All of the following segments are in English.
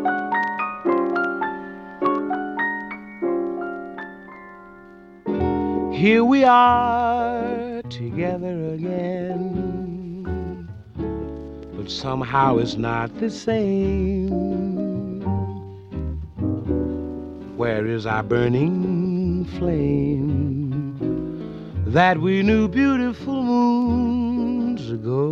Here we are together again, but somehow it's not the same. Where is our burning flame that we knew beautiful moons ago?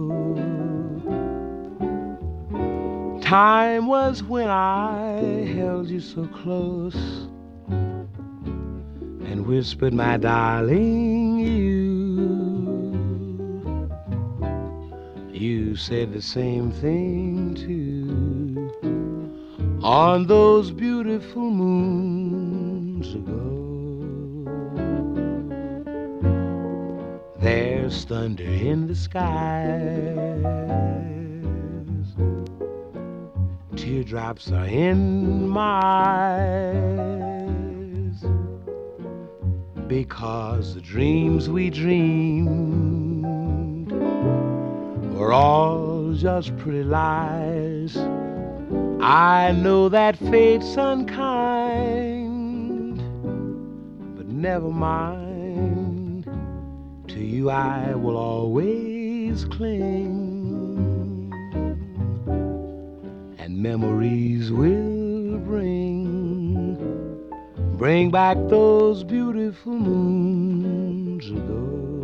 Time was when I held you so close and whispered, my darling, you said the same thing too on those beautiful moons ago. There's thunder in the skies, teardrops are in my eyes, because the dreams we dreamed were all just pretty lies. I know that fate's unkind, but never mind. To you I will always cling, and memories will bring back those beautiful moons ago.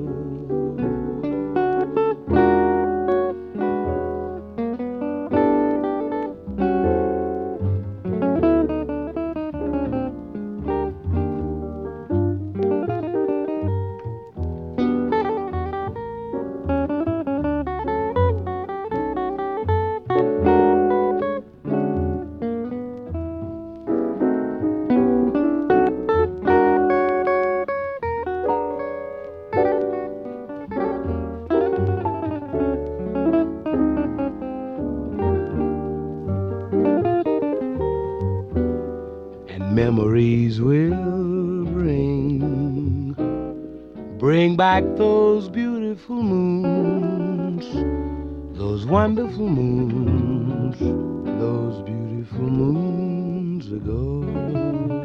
Memories will bring back those beautiful moons, those wonderful moons, those beautiful moons ago.